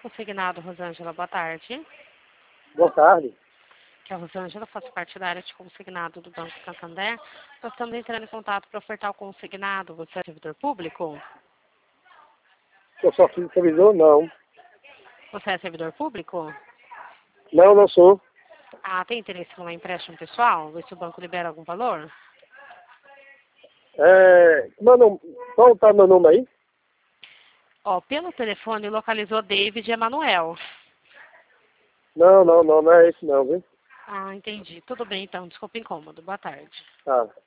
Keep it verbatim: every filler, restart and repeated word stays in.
Consignado, Rosângela, boa tarde. Boa tarde. Que é a Rosângela, faço parte da área de consignado do Banco Santander. Nós estamos entrando em contato para ofertar o consignado. Você é servidor público? Eu sou filho do servidor? Não. Você é servidor público? Não, não sou. Ah, tem interesse em um empréstimo pessoal? Ver se o banco libera algum valor? É, meu nome, qual está meu nome aí? Ó, pelo telefone localizou David Emanuel. Não, não, não, não é esse não, viu? Ah, entendi. Tudo bem então, desculpa o incômodo. Boa tarde. Tá.